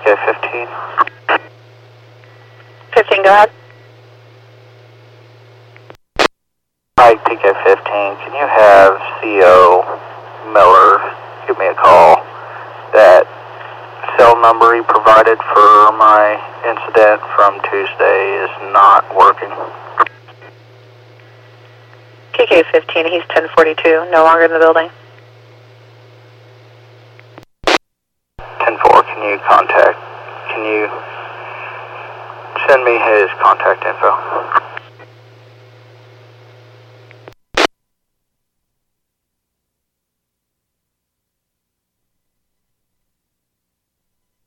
TK-15. 15, go ahead. Hi, TK-15. Can you have CO Miller give me a call? That cell number he provided for my incident from Tuesday is not working. TK-15, he's 1042, no longer in the building. 10-4, can you send me his contact info?